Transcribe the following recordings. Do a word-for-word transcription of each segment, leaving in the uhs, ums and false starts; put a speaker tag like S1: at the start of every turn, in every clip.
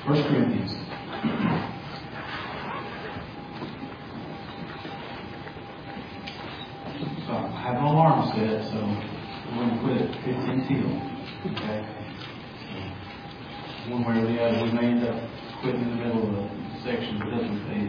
S1: First Corinthians. So I have an alarm set, so I'm going to quit at fifteen till. Okay? One way or the other, we may end up quitting in the middle of a section that doesn't pay.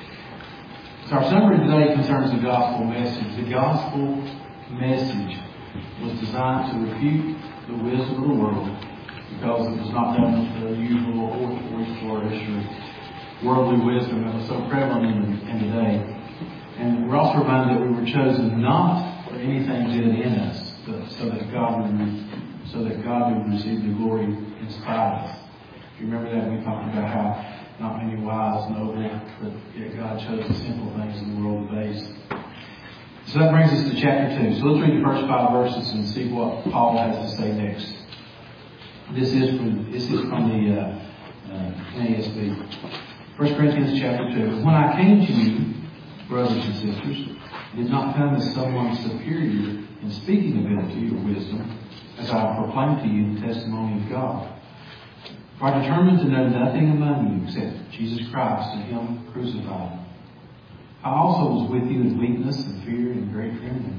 S1: So our summary today concerns the gospel message. The gospel message was designed to refute the wisdom of the world because it was not done with the usual oratory flourish or worldly wisdom that was so prevalent in, in today. And we're also reminded that we were chosen not for anything good in us, but so that God would so that God would receive the glory in spite of us. If you remember that, we talked about how not many wise know that, but yet God chose the simple things in the world to base. So that brings us to chapter two. So let's read the first five verses and see what Paul has to say next. This is from this is from the uh, uh, N A S B. First Corinthians chapter two. When I came to you, brothers and sisters, I did not come as someone superior in speaking ability or wisdom, as I proclaimed to you the testimony of God. For I determined to know nothing among you except Jesus Christ and Him crucified. I also was with you in weakness and fear and great trembling.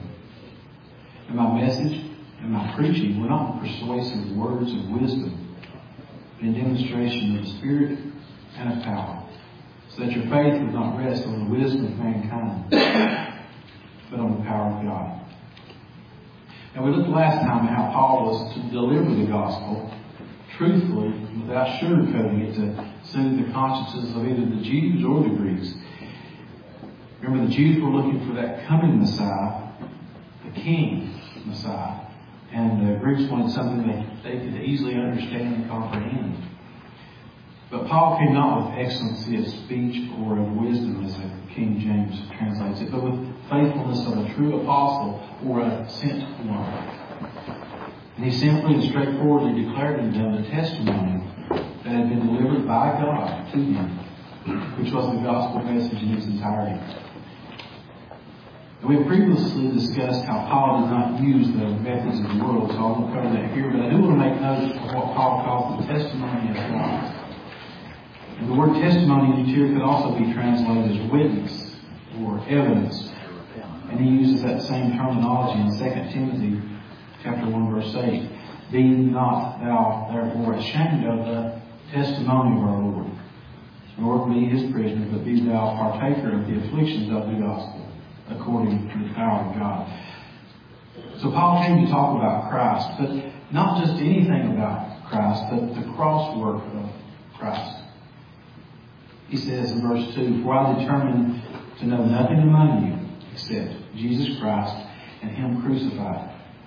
S1: And my message and my preaching were not persuasive words of wisdom, but in demonstration of the Spirit and of power, so that your faith would not rest on the wisdom of mankind, but on the power of God. And we looked last time at how Paul was to deliver the gospel truthfully, without sugarcoating it, to soothe the consciences of either the Jews or the Greeks. Remember, the Jews were looking for that coming Messiah, the King Messiah, and the Greeks wanted something that they could easily understand and comprehend. But Paul came not with excellency of speech or of wisdom, as the King James translates it, but with faithfulness of a true apostle or a sent one. And he simply and straightforwardly declared to them the testimony that had been delivered by God to him, which was the gospel message in its entirety. And we have previously discussed how Paul did not use the methods of the world, so I won't cover that here, but I do want to make note of what Paul calls the testimony of God. And the word testimony here could also be translated as witness or evidence. And he uses that same terminology in Second Timothy chapter one, verse eight. Be not thou therefore ashamed of the testimony of our Lord, nor be his prisoner, but be thou partaker of the afflictions of the gospel, according to the power of God. So Paul came to talk about Christ, but not just anything about Christ, but the cross work of Christ. He says in verse two, For I determined to know nothing among you except Jesus Christ and Him crucified.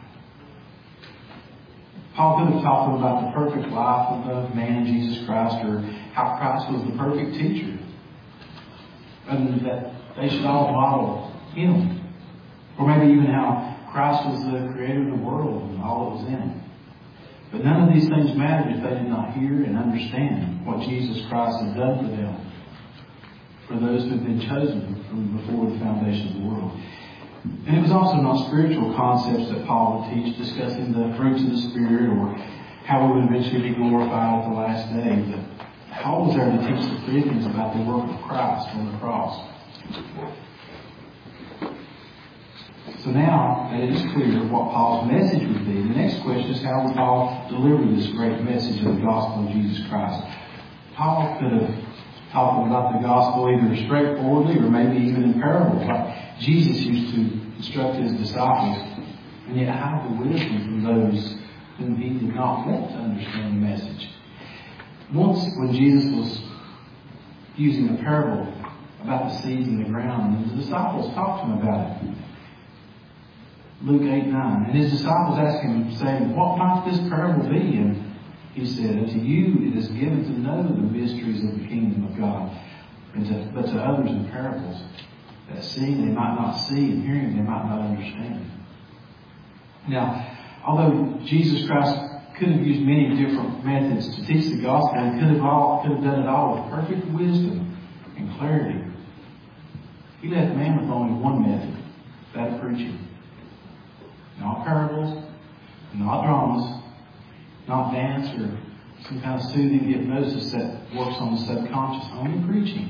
S1: Paul could have talked about the perfect life of man, Jesus Christ, or how Christ was the perfect teacher, and that they should all model Him. Or maybe even how Christ was the creator of the world and all that was in it. But none of these things mattered if they did not hear and understand what Jesus Christ had done for them, for those who had been chosen from before the foundation of the world. And it was also not spiritual concepts that Paul would teach, discussing the fruits of the Spirit or how we would eventually be glorified at the last day. But Paul was there to teach the Corinthians about the work of Christ on the cross. So now that it is clear what Paul's message would be, the next question is, how would Paul deliver this great message of the gospel of Jesus Christ? Paul could have talked about the gospel either straightforwardly or maybe even in parables, like Jesus used to instruct his disciples, and yet hide the wisdom from those whom he did not want to understand the message. Once, when Jesus was using a parable about the seeds in the ground, and the disciples talked to him about it. Luke eight nine. And his disciples asked him, saying, What might this parable be? And he said, Unto you it is given to know the mysteries of the kingdom of God, and to, but to others in parables, that seeing they might not see, and hearing they might not understand. Now, although Jesus Christ could have used many different methods to teach the gospel, he could have, all, could have done it all with perfect wisdom and clarity, he left man with only one method, that of preaching. Not parables, not dramas, not dance or some kind of soothing hypnosis that works on the subconscious, only preaching.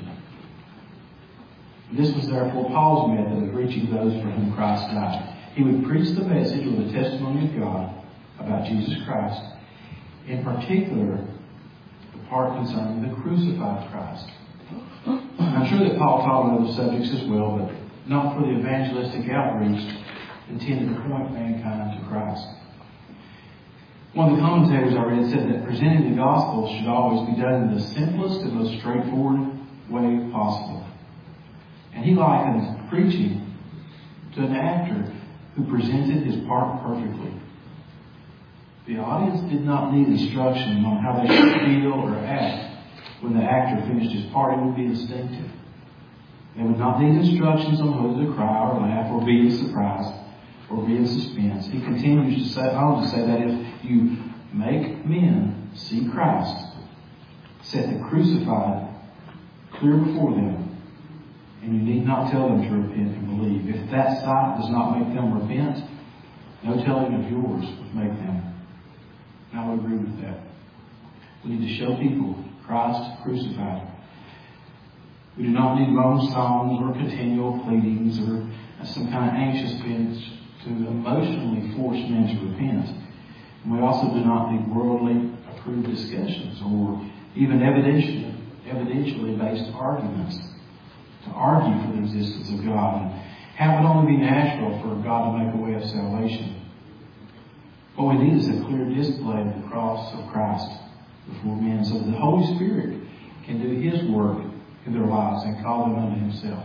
S1: This was therefore Paul's method of reaching those for whom Christ died. He would preach the message or the testimony of God about Jesus Christ, in particular, the part concerning the crucified Christ. I'm sure that Paul taught on other subjects as well, but not for the evangelistic outreach intended to point mankind to Christ. One of the commentators I read said that presenting the gospel should always be done in the simplest and most straightforward way possible. And he likened preaching to an actor who presented his part perfectly. The audience did not need instruction on how they should feel or act when the actor finished his part. It would be instinctive. They would not need instructions on whether to cry or laugh or be in surprise or be in suspense. He continues to say, on to say that if you make men see Christ, set the crucified clear before them, and you need not tell them to repent and believe. If that sight does not make them repent, no telling of yours would make them. And I would agree with that. We need to show people Christ crucified. We do not need long songs or continual pleadings or some kind of anxious bits to emotionally force men to repent. And we also do not need worldly approved discussions or even evidentially, evidentially based arguments to argue for the existence of God and have it only be natural for God to make a way of salvation. What we need is a clear display of the cross of Christ before men so that the Holy Spirit can do His work in their lives and call them unto Himself.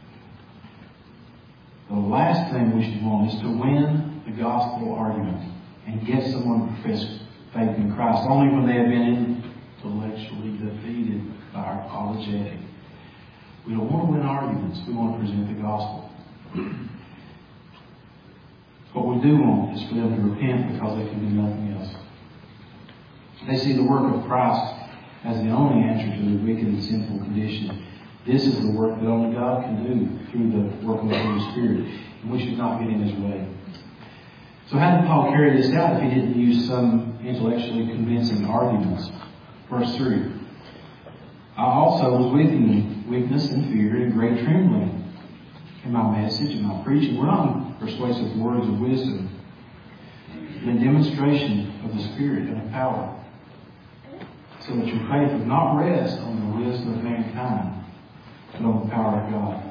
S1: The last thing we should want is to win the gospel argument and get someone to profess faith in Christ only when they have been intellectually defeated by our apologetic. We don't want to win arguments. We want to present the gospel. What we do want is for them to repent because they can do nothing else. They see the work of Christ as the only answer to their wicked and sinful condition. This is the work that only God can do through the work of the Holy Spirit. And we should not get in His way. So how did Paul carry this out if he didn't use some intellectually convincing arguments? Verse three. I also was with you in weakness and fear and great trembling. In my message and my preaching were not persuasive words of wisdom, but in demonstration of the Spirit and of power, so that your faith would not rest on the wisdom of mankind, but on the power of God.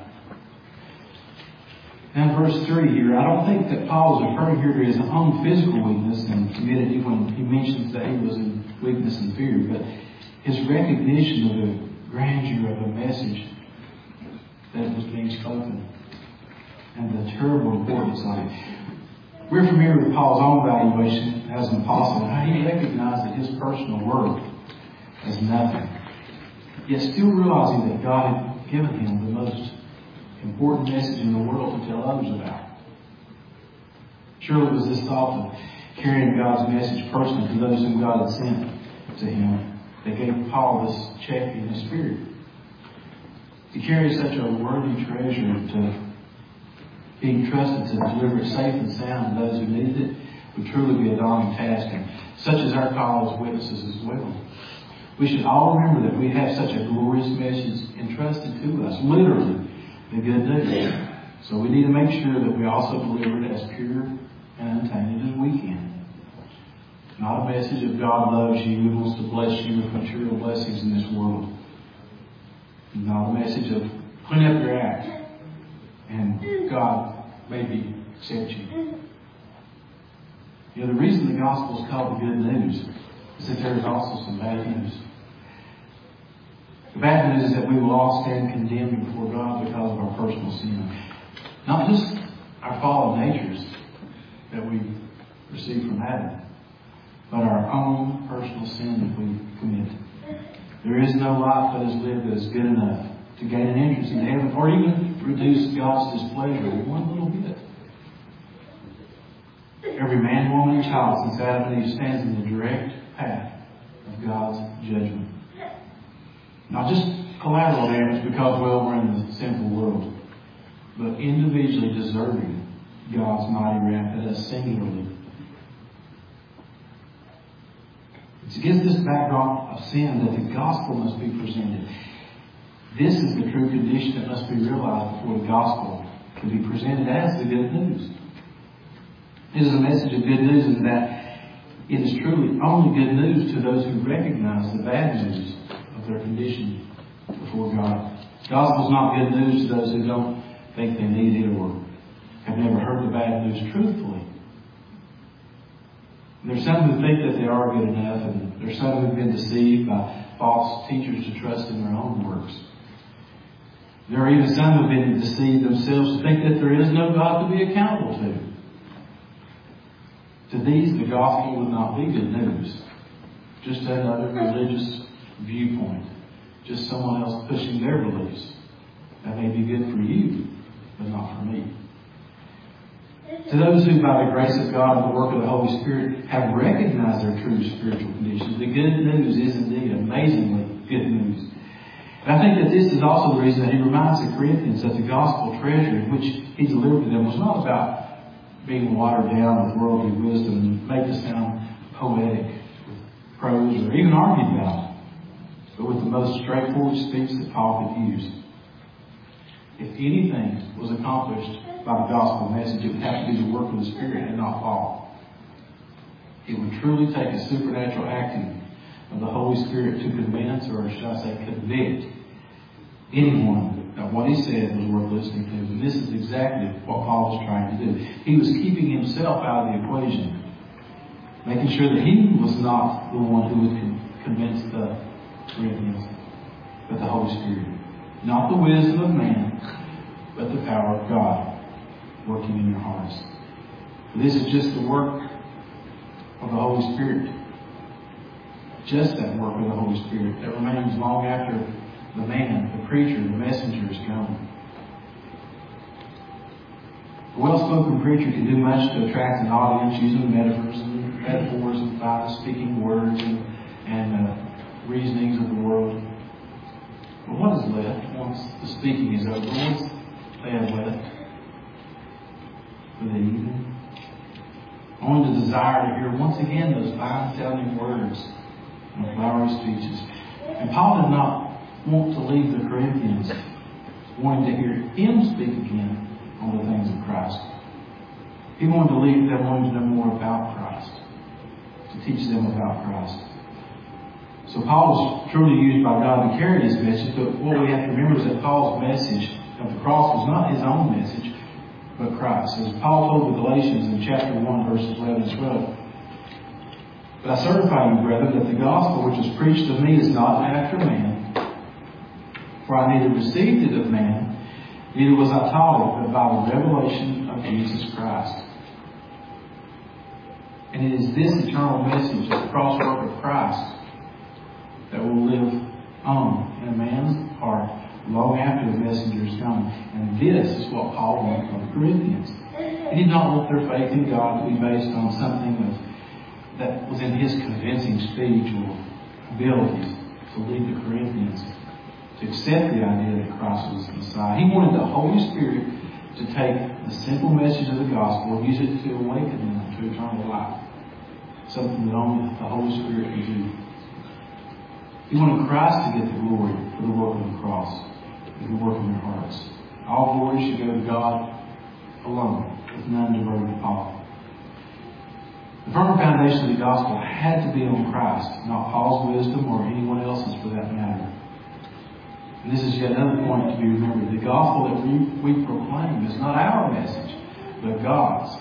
S1: Now in verse three here, I don't think that Paul is referring here to his own physical weakness and timidity when he mentions that he was in weakness and fear, but his recognition of the grandeur of the message that was being spoken and the terrible importance of it. We're familiar with Paul's own valuation as an apostle, how he recognized that his personal worth as nothing, yet still realizing that God had given him the most important message in the world to tell others about. Surely it was this thought of carrying God's message personally to those whom God had sent to him that gave Paul this check in his spirit. To carry such a worthy treasure to being trusted to deliver it safe and sound to those who needed it would truly be a daunting task, and such is our call as witnesses as well. We should all remember that we have such a glorious message entrusted to us, literally, the good news. So we need to make sure that we also deliver it as pure and untainted as we can. Not a message of God loves you and wants to bless you with material blessings in this world. Not a message of clean up your act and God maybe accept you. You know, the reason the gospel is called the good news is that there is also some bad news. The bad news is that we will all stand condemned before God because of our personal sin. Not just our fallen natures that we received from Adam, but our own personal sin that we commit. There is no life that is lived that is good enough to gain an entrance into heaven or even reduce God's displeasure one little bit. Every man, woman, and child since Adam and Eve stands in the direct path of God's judgment. Not just collateral damage because, well, we're in the sinful world, but individually deserving God's mighty wrath at us singularly. It's against this backdrop of sin that the gospel must be presented. This is the true condition that must be realized before the gospel can be presented as the good news. It is a message of good news in that it is truly only good news to those who recognize the bad news of their condition before God. The gospel is not good news to those who don't think they need it or have never heard the bad news truthfully. There's some who think that they are good enough, and there's some who've been deceived by false teachers to trust in their own works. There are even some who've been deceived themselves to think that there is no God to be accountable to. To these, the gospel would not be good news. Just another religious viewpoint. Just someone else pushing their beliefs. That may be good for you, but not for me. To those who, by the grace of God and the work of the Holy Spirit, have recognized their true spiritual condition, the good news is indeed amazingly good news. And I think that this is also the reason that he reminds the Corinthians that the gospel treasure in which he delivered to them was not about being watered down with worldly wisdom and made to sound poetic with prose or even argued about, but with the most straightforward speech that Paul could use. If anything was accomplished by the gospel message, it would have to be the work of the Spirit and not Paul. It would truly take a supernatural acting of the Holy Spirit to convince, or should I say convict, anyone that what he said was worth listening to. And this is exactly what Paul was trying to do. He was keeping himself out of the equation, making sure that he was not the one who would con- convince the Corinthians, but the Holy Spirit. Not the wisdom of man, but the power of God working in your hearts. This is just the work of the Holy Spirit. Just that work of the Holy Spirit that remains long after the man, the preacher, the messenger is gone. A well-spoken preacher can do much to attract an audience using metaphors and metaphors and by speaking words and, and uh, reasonings of the world. But what is left once the speaking is over? What's they have left for the evening? Only the desire to hear once again those fine-sounding words and flowery speeches. And Paul did not want to leave the Corinthians wanting to hear him speak again on the things of Christ. He wanted to leave them wanting to know more about Christ, to teach them about Christ. So Paul was truly used by God to carry his message, but what we have to remember is that Paul's message of the cross was not his own message, but Christ. As Paul told the Galatians in chapter one, verses eleven and twelve, "But I certify you, brethren, that the gospel which was preached of me is not after man. For I neither received it of man, neither was I taught it, but by the revelation of Jesus Christ." And it is this eternal message of the cross work of Christ that will live on in a man's heart long after the messenger is gone. And this is what Paul wanted from the Corinthians. He did not want their faith in God to be based on something of, that was in his convincing speech or abilities to lead the Corinthians to accept the idea that Christ was the Messiah. He wanted the Holy Spirit to take the simple message of the gospel and use it to awaken them to eternal life. Something that only the Holy Spirit can do. He wanted Christ to get the glory for the work of the cross and the work in their hearts. All glory should go to God alone, with none devoted to Paul. The firm foundation of the gospel had to be on Christ, not Paul's wisdom or anyone else's for that matter. And this is yet another point to be remembered. The gospel that we, we proclaim is not our message, but God's.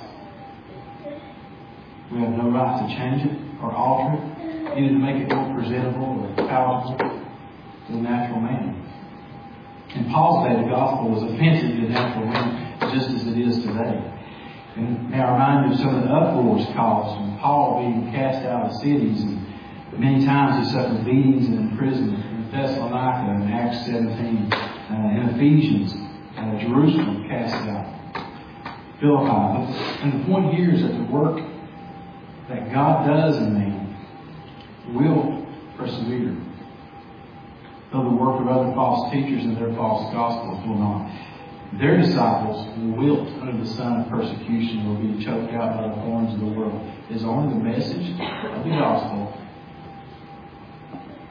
S1: We have no right to change it or alter it, either to make it more presentable or palatable to the natural man. In Paul's day, the gospel was offensive to the natural man, just as it is today. And may I remind you of some of the uproars caused when Paul being cast out of cities, and many times he suffered beatings and imprisonment in Thessalonica in Acts seventeen, uh, in Ephesians, uh, Jerusalem cast out, Philippi. And the point here is that the work that God does in man will persevere, though the work of other false teachers and their false gospels will not. Their disciples will wilt under the sun of persecution, will be choked out by the thorns of the world. It is only the message of the gospel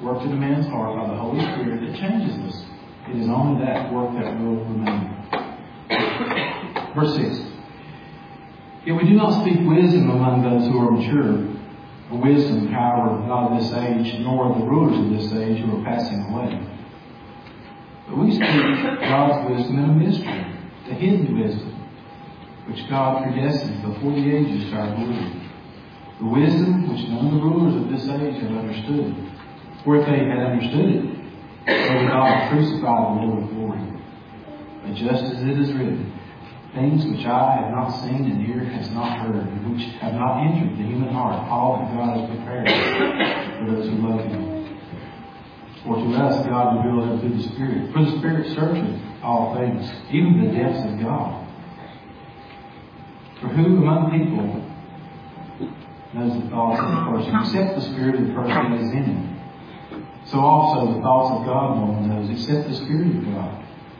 S1: worked in a man's heart by the Holy Spirit that changes us. It is only that work that will remain. Verse six. Yet we do not speak wisdom among those who are mature, a wisdom, however, not of this age, nor of the rulers of this age who are passing away. But we speak God's wisdom in a mystery, the hidden wisdom, which God predestined before the ages to our glory. The wisdom which none of the rulers of this age have understood. For if they had understood it, they would not have crucified the Lord of glory. But just as it is written, things which eye have not seen and ear has not heard, and which have not entered the human heart, all that God has prepared for those who love Him. For to us God revealed it through the Spirit. For the Spirit searcheth all things, even the depths of God. For who among people knows the thoughts of the person, except the spirit of the person that is in him? So also the thoughts of God no one knows, except the Spirit of God.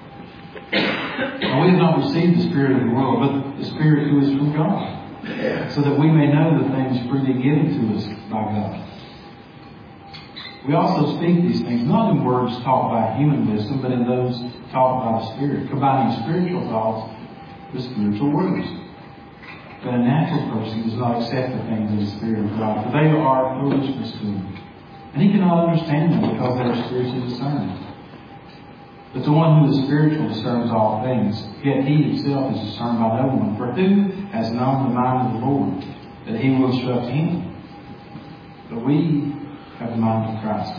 S1: And we have not received the spirit of the world, but the Spirit who is from God, so that we may know the things freely given to us by God. We also speak these things not in words taught by human wisdom, but in those taught by the Spirit, combining spiritual thoughts with spiritual words. But a natural person does not accept the things of the Spirit of God, for they are foolishness to him. And he cannot understand them because they are spiritually discerned. But the one who is spiritual discerns all things, yet he himself is discerned by no one. For who has known the mind of the Lord, that he will instruct him? But we have the mind of Christ.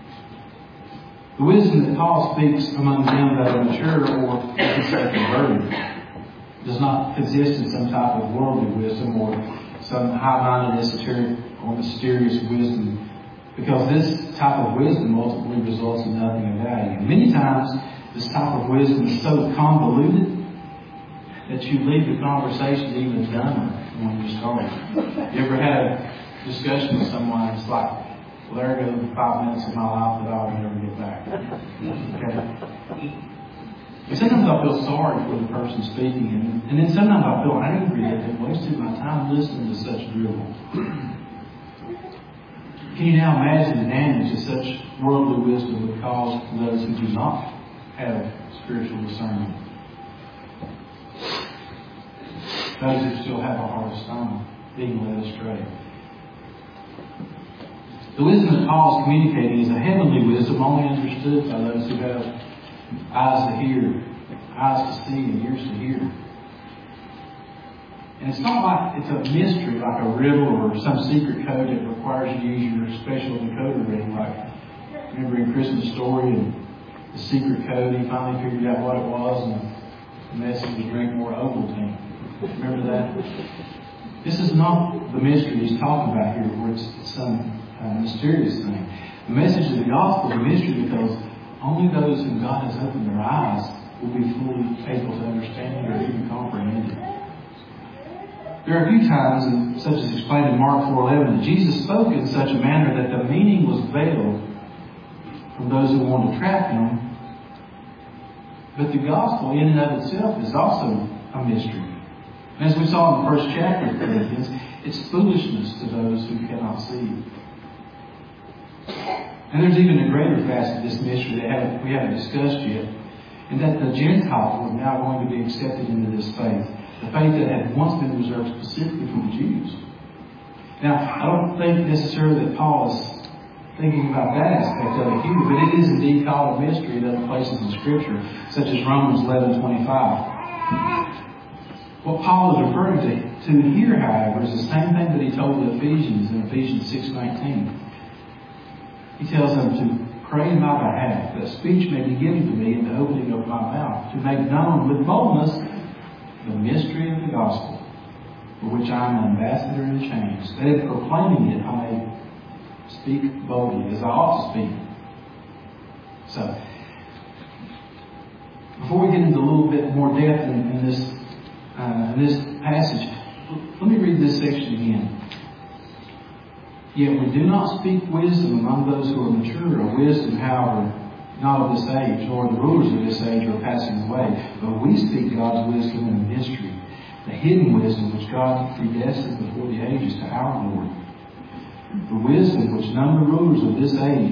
S1: The wisdom that Paul speaks among them that are mature or converted does not consist in some type of worldly wisdom or some high-minded, esoteric, or mysterious wisdom, because this type of wisdom ultimately results in nothing of value. And many times, this type of wisdom is so convoluted that you leave the conversation even dumber when you start. You ever had a discussion with someone, it's like, well, there goes the five minutes of my life that I'll never get back. Okay? And sometimes I feel sorry for the person speaking, and, and then sometimes I feel angry that they've wasted my time listening to such drivel. Can you now imagine the damage that such worldly wisdom would cause those who do not have spiritual discernment? Those who still have a heart of stone, being led astray. The wisdom that Paul is communicating is a heavenly wisdom only understood by those who have eyes to hear, eyes to see, and ears to hear. And it's not like it's a mystery, like a riddle or some secret code that requires you to use your special decoder ring. Like, remember in Christmas Story, and the secret code, he finally figured out what it was, and the message was drink more Ovaltine. Remember that? This is not the mystery he's talking about here, where it's some uh, mysterious thing. The message of the gospel is a mystery because only those whom God has opened their eyes will be fully able to understand it or even comprehend it. There are a few times, and such as explained in Mark four eleven, that Jesus spoke in such a manner that the meaning was veiled from those who wanted to trap him. But the gospel in and of itself is also a mystery. And as we saw in the first chapter of Corinthians, it's foolishness to those who cannot see. And there's even a greater facet of this mystery that haven't, we haven't discussed yet, and that the Gentiles are now going to be accepted into this faith. The faith that had once been reserved specifically for the Jews. Now, I don't think necessarily that Paul is thinking about that aspect of it here, but it is indeed called a mystery in other places in Scripture, such as Romans eleven twenty-five. What Paul is referring to, to here, however, is the same thing that he told the Ephesians in Ephesians six nineteen. He tells them to pray in my behalf, that speech may be given to me in the opening of my mouth, to make known with boldness the mystery of the gospel, for which I am an ambassador in chains, that in proclaiming it I may speak boldly, as I ought to speak. So, before we get into a little bit more depth in, in this uh, in this passage, let me read this section again. Yet we do not speak wisdom among those who are mature, or wisdom, however, not of this age, nor the rulers of this age are passing away, but we speak God's wisdom in a mystery, the hidden wisdom which God predestined before the ages to our glory. The wisdom which none of the rulers of this age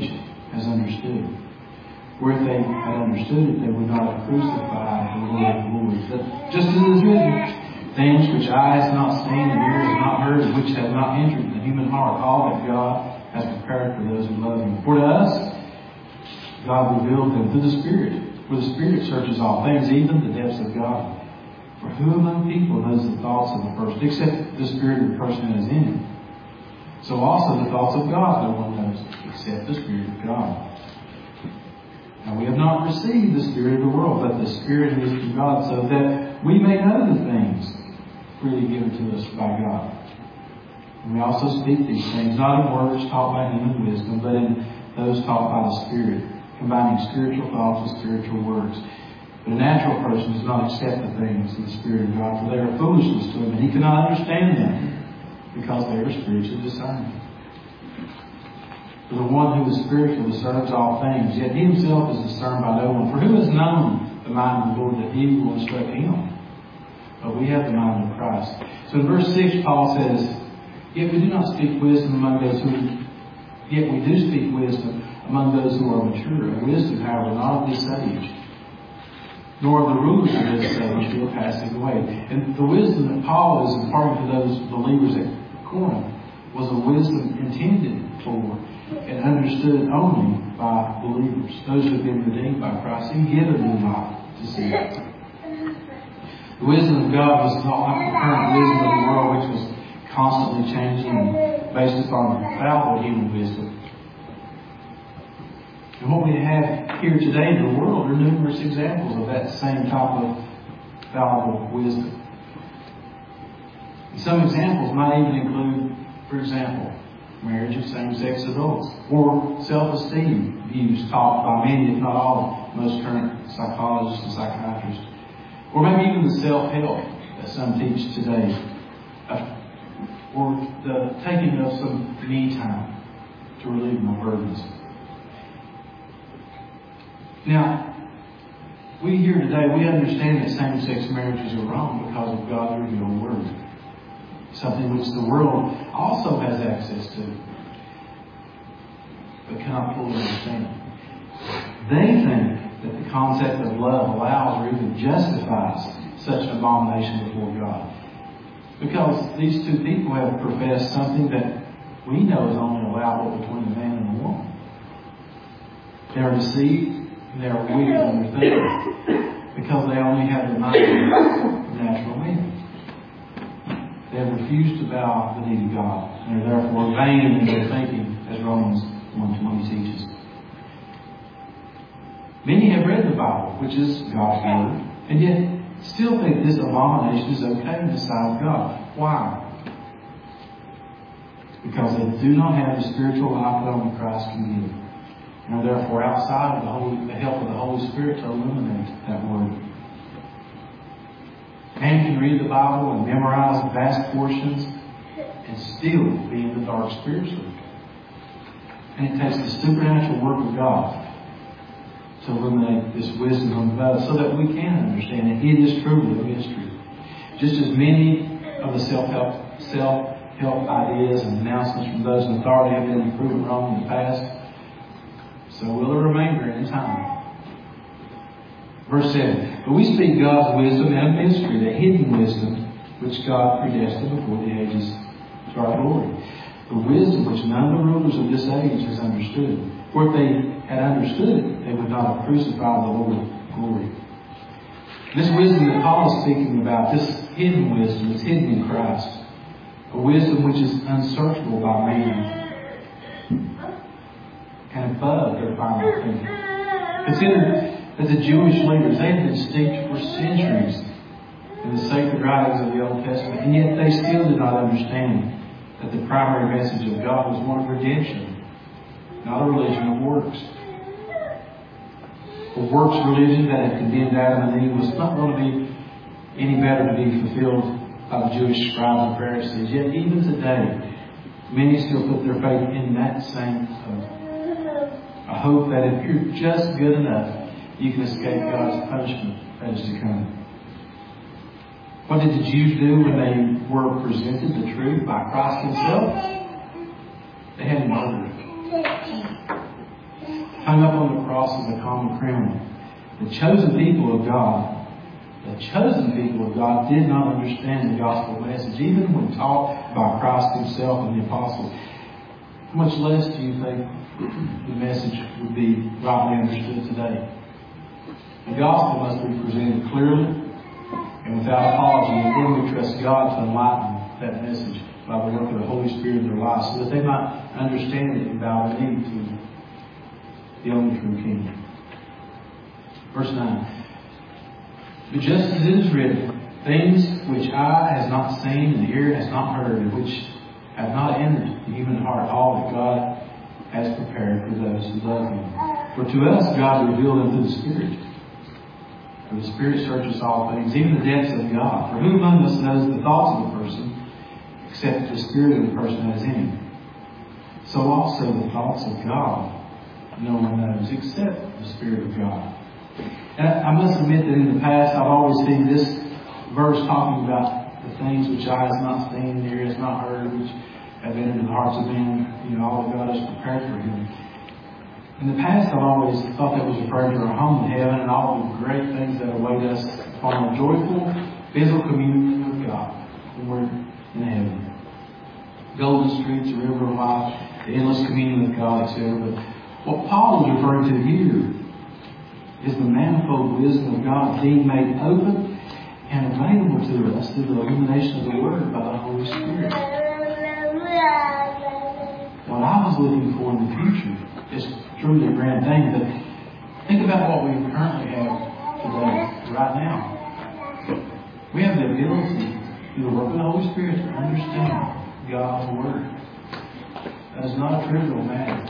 S1: has understood. For if they had understood it, they would not have crucified the Lord of glory. But just as it is written, things which eye has not seen and ear has not heard, and which have not entered the human heart, all that God has prepared for those who love Him. For to us, God revealed them through the Spirit. For the Spirit searches all things, even the depths of God. For who among people knows the thoughts of a person, except the spirit of the person that is in him? So also the thoughts of God no one knows, except the Spirit of God. Now we have not received the Spirit of the world, but the Spirit who is from God, so that we may know the things freely given to us by God. And we also speak these things, not in words taught by human wisdom, but in those taught by the Spirit, combining spiritual thoughts with spiritual words. But a natural person does not accept the things of the Spirit of God, for they are foolishness to him, and he cannot understand them, because they are spiritually discerned. For the one who is spiritual discerns all things, yet he himself is discerned by no one. For who has known the mind of the Lord that he will instruct him? But we have the mind of Christ. So in verse six, Paul says, Yet we do not speak wisdom among those who yet we do speak wisdom among those who are mature, and wisdom, however, not of this age, nor of the rulers of this age who are passing away. And the wisdom that Paul is imparting to those believers at Corinth was a wisdom intended for and understood only by believers, those who have been redeemed by Christ and given new life to see it. The wisdom of God was not like the current wisdom of the world, which was constantly changing and based upon fallible human wisdom. And what we have here today in the world are numerous examples of that same type of fallible wisdom. And some examples might even include, for example, marriage of same-sex adults, or self-esteem views taught by many, if not all, most current psychologists and psychiatrists, or maybe even the self-help that some teach today, uh, or the taking of some me time to relieve my burdens. Now, we here today, we understand that same-sex marriages are wrong because of God's revealed word. Something which the world also has access to, but cannot fully understand. They think that the concept of love allows or even justifies such an abomination before God. Because these two people have professed something that we know is only allowable between a man and a woman. They are deceived and they are wicked in their thinking because they only have the mind of natural men. They have refused to bow the knee to God and are therefore vain in their thinking, as Romans one twenty teaches. Many have read the Bible, which is God's Word, and yet still think this abomination is okay in the sight of God. Why? Because they do not have the spiritual life that only Christ can give, and are therefore outside of the, Holy, the help of the Holy Spirit to illuminate that Word. Man can read the Bible and memorize vast portions and still be in the dark spiritually. And it takes the supernatural work of God to illuminate this wisdom from God so that we can understand that it is truly a mystery. Just as many of the self-help, self-help ideas and announcements from those in authority have been proven wrong in the past, so will the remainder in time. Verse seven, But we speak God's wisdom and a mystery, the hidden wisdom which God predestined before the ages to our glory. The wisdom which none of the rulers of this age has understood. For if they had understood it, they would not have crucified the Lord of glory. This wisdom that Paul is speaking about, this hidden wisdom, is hidden in Christ. A wisdom which is unsearchable by man and above their final thinking. Consider that the Jewish leaders, they had been steeped for centuries in the sacred writings of the Old Testament, and yet they still did not understand that the primary message of God was one of redemption, not a religion of works. A works religion that had condemned Adam and Eve was not going to be any better to be fulfilled by the Jewish scribes and Pharisees. Yet even today, many still put their faith in that same hope. A hope that if you're just good enough, you can escape God's punishment that is to come. What did the Jews do when they were presented the truth by Christ Himself? They had Him murdered. hung up on the cross as a common criminal. The chosen people of God, the chosen people of God did not understand the gospel message, even when taught by Christ Himself and the apostles. How much less do you think the message would be rightly understood today? The gospel must be presented clearly and without apology, and then we trust God to enlighten that message by the work of the Holy Spirit in their lives, so that they might understand it and bow their knee to the only true King. Verse nine. But just as it is written, things which eye has not seen and ear has not heard, and which have not entered the human heart, all that God has prepared for those who love Him. For to us God revealed them through the Spirit. For the Spirit searches all things, even the depths of God. For who among us knows the thoughts of a person, except the spirit of the person that is in him? So also the thoughts of God no one knows, except the Spirit of God. And I must admit that in the past I've always seen this verse talking about the things which eye has not seen and ear has not heard, which have entered the hearts of men, you know, all that God has prepared for Him. In the past, I've always thought that was referring to our home in heaven and all the great things that await us upon a joyful, physical communion with God when we're in heaven. Golden streets, the river of life, the endless communion with God, et cetera. But what Paul is referring to here is the manifold wisdom of God being made open and available to us through the illumination of the Word by the Holy Spirit. What I was looking for in the future is truly a grand thing, but think about what we currently have today, right now. We have the ability, through the work of the Holy Spirit, to understand God's Word. That is not a trivial matter.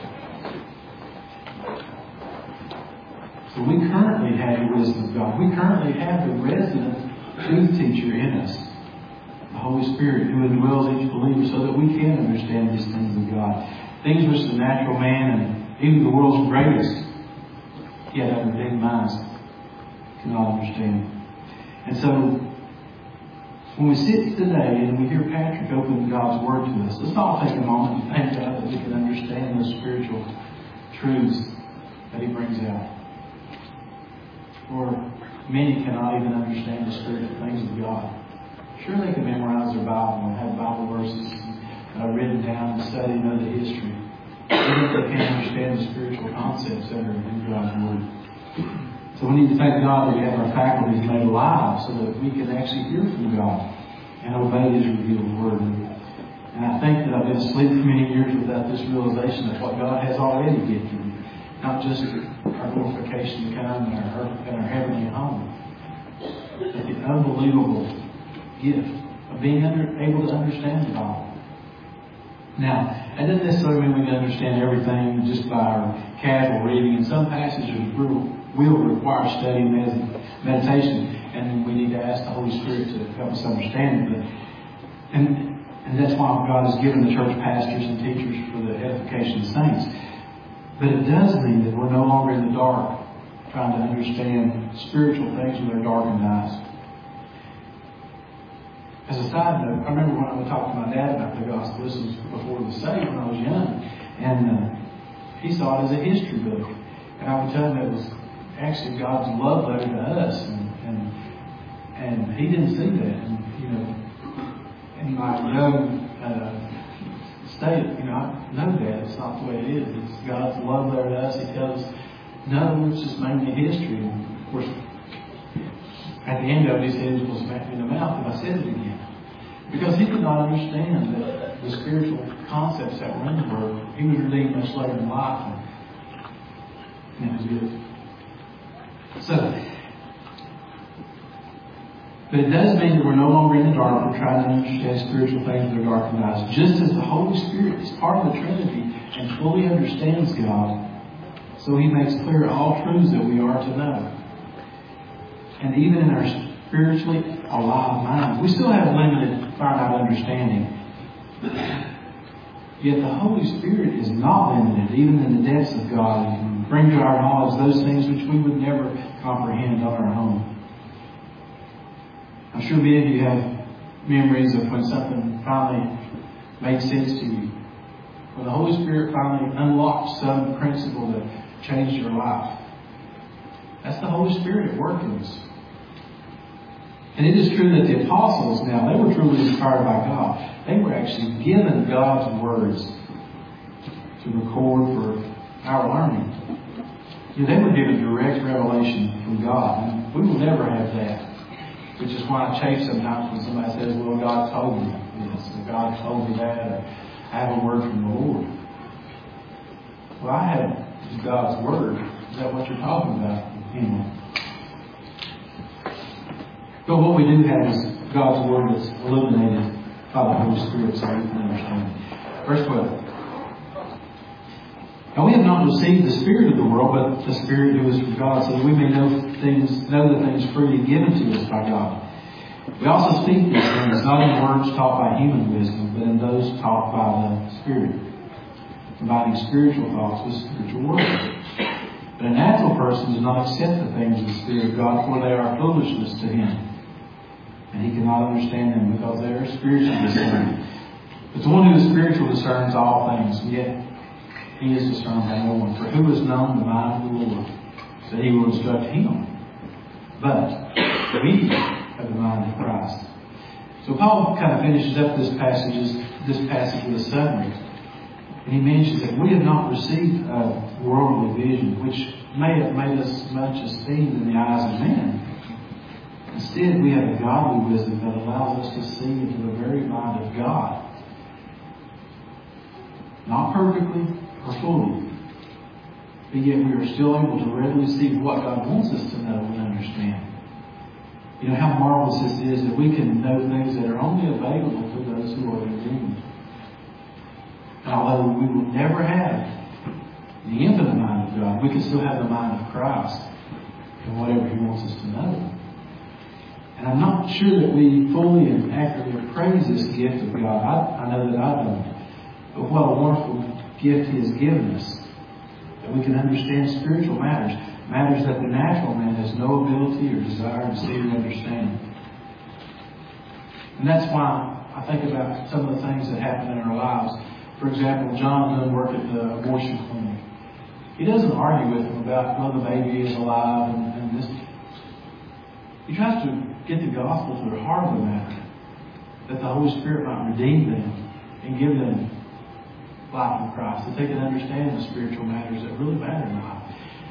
S1: So we currently have the wisdom of God. We currently have the resident truth teacher in us, the Holy Spirit, who indwells each believer so that we can understand these things of God. Things which the natural man and even the world's greatest, yet unredeemed minds cannot understand. And so, when we sit today and we hear Patrick open God's Word to us, let's all take a moment and thank God that we can understand those spiritual truths that He brings out. For many cannot even understand the spiritual things of God. Sure, they can memorize their Bible and have Bible verses uh, written down and study and know the history. Even if they can't understand the spiritual concepts that are in God's Word. So we need to thank God that we have our faculties made alive so that we can actually hear from God and obey His revealed Word. And I think that I've been asleep for many years without this realization of what God has already gifted me. Not just our glorification to come and our, and our heavenly home, but the unbelievable gift of being under, able to understand the Bible. Now, that doesn't necessarily mean we can understand everything just by our casual reading. And some passages will, will require study and med- meditation, and we need to ask the Holy Spirit to help us understand it. But, and, and that's why God has given the church pastors and teachers for the edification of saints. But it does mean that we're no longer in the dark trying to understand spiritual things with our darkened eyes. As a side note, I remember when I was talking to my dad about the gospel. This was before he was saved when I was young. And uh, he saw it as a history book. And I would tell him it was actually God's love letter to us. And, and, and he didn't see that. And, you know, in my young uh, state, you know, I know that. It's not the way it is. It's God's love letter to us. He tells us, no, it's just mainly history. And of course, at the end of it, he said, it will smack me in the mouth if I said it again. Because he could not understand that the spiritual concepts that were in the Word. He was redeemed much later in life. And it was good. So, but it does mean that we're no longer in the dark. We're trying to understand spiritual things with our darkened eyes. Just as the Holy Spirit is part of the Trinity and fully understands God, so He makes clear all truths that we are to know. And even in our spiritually alive minds, we still have limited finite understanding. Yet the Holy Spirit is not limited, even in the depths of God, and bring to our knowledge those things which we would never comprehend on our own. I'm sure many of you have memories of when something finally made sense to you. When the Holy Spirit finally unlocked some principle that changed your life. That's the Holy Spirit at work in us. And it is true that the apostles now, they were truly inspired by God. They were actually given God's words to record for our learning. You know, they were given direct revelation from God. And we will never have that. Which is why I chafe sometimes when somebody says, well, God told me this, or God told me that, or I have a word from the Lord. Well, I have God's word. Is that what you're talking about? Anyway. But what we do have is God's word that's illuminated by the Holy Spirit so we can understand. Verse twelve. Now we have not received the Spirit of the world, but the Spirit who is from God, so that we may know things, know the things freely given to us by God. We also speak these things, not in words taught by human wisdom, but in those taught by the Spirit, combining spiritual thoughts with spiritual words. But a natural person does not accept the things of the Spirit of God, for they are foolishness to him. And he cannot understand them because they are spiritually discerned. But the one who is spiritual discerns all things, and yet he is discerned by no one. For who has known the mind of the Lord, that he will instruct him? But we have the mind of Christ. So Paul kind of finishes up this passage, this passage with a summary. And he mentions that we have not received a worldly vision, which may have made us much esteemed in the eyes of men. Instead, we have a godly wisdom that allows us to see into the very mind of God. Not perfectly or fully, but yet we are still able to readily see what God wants us to know and understand. You know how marvelous this is that we can know things that are only available to those who are redeemed. And although we will never have the infinite mind of God, we can still have the mind of Christ and whatever He wants us to know. And I'm not sure that we fully and accurately appraise this gift of God. I, I know that I don't. But what a wonderful gift He has given us. That we can understand spiritual matters. Matters that the natural man has no ability or desire to see or understand. And that's why I think about some of the things that happen in our lives. For example, John doesn't work at the abortion clinic. He doesn't argue with them about whether the baby is alive and, and this. He tries to get the gospel to the heart of the matter. That the Holy Spirit might redeem them and give them life in Christ. That they can understand the spiritual matters that really matter in life.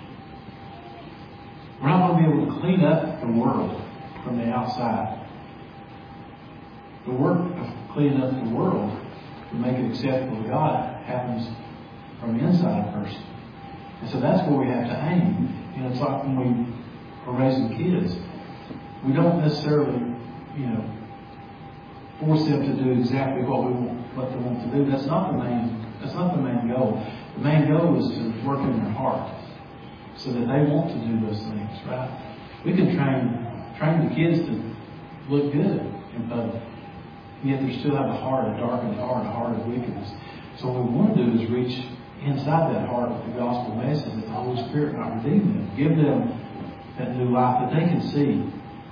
S1: We're not going to be able to clean up the world from the outside. The work of cleaning up the world to make it acceptable to God happens from the inside of a person. And so that's where we have to aim. You know, it's like when we are raising kids. We don't necessarily, you know, force them to do exactly what we want, what they want to do. That's not the main. That's not the main goal. The main goal is to work in their heart, so that they want to do those things. Right? We can train train the kids to look good in public, yet they still have a heart, a darkened heart, a heart of wickedness. So what we want to do is reach inside that heart with the gospel message that the Holy Spirit might redeem them, give them that new life that they can see.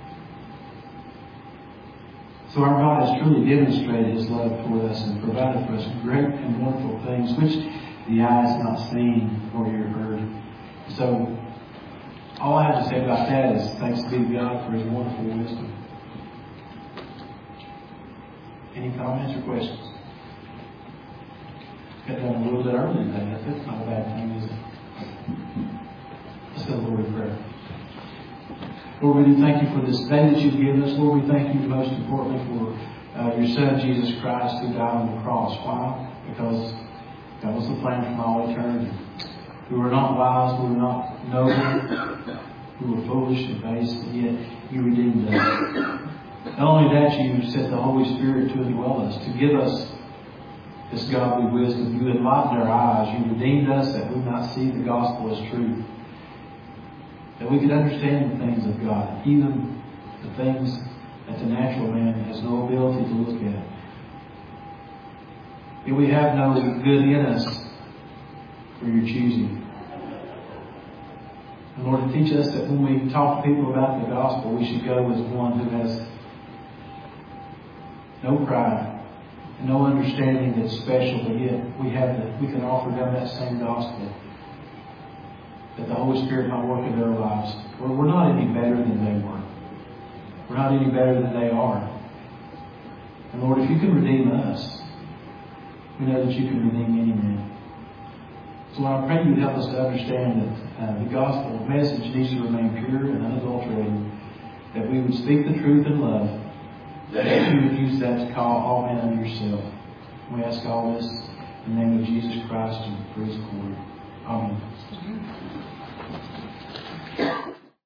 S1: So our God has truly demonstrated His love for us and provided for us great and wonderful things which the eye has not seen or ear heard. So all I have to say about that is thanks be to God for His wonderful wisdom. Any comments or questions? Got done a little bit early today. That's not a bad thing, is it? Let's go to the Lord in prayer. Lord, we do thank you for this day that you've given us. Lord, we thank you most importantly for uh, your Son, Jesus Christ, who died on the cross. Why? Because that was the plan from all eternity. We were not wise, we were not noble, we were foolish and base, and yet you redeemed us. Not only that, you sent the Holy Spirit to indwell us, to give us this godly wisdom. You enlightened our eyes. You redeemed us that we might see the gospel as truth. That we could understand the things of God, even the things that the natural man has no ability to look at. That we have no good in us for your choosing. And Lord, teach us that when we talk to people about the gospel, we should go as one who has no pride and no understanding that's special, but yet we have the, we can offer them that same gospel. that the Holy Spirit might work in their lives. We're, we're not any better than they were. We're not any better than they are. And Lord, if you can redeem us, we know that you can redeem any man. So Lord, I pray you would help us to understand that uh, the gospel message needs to remain pure and unadulterated, that we would speak the truth in love, that you would use that to call all men unto yourself. We ask all this in the name of Jesus Christ and for His glory. Amen.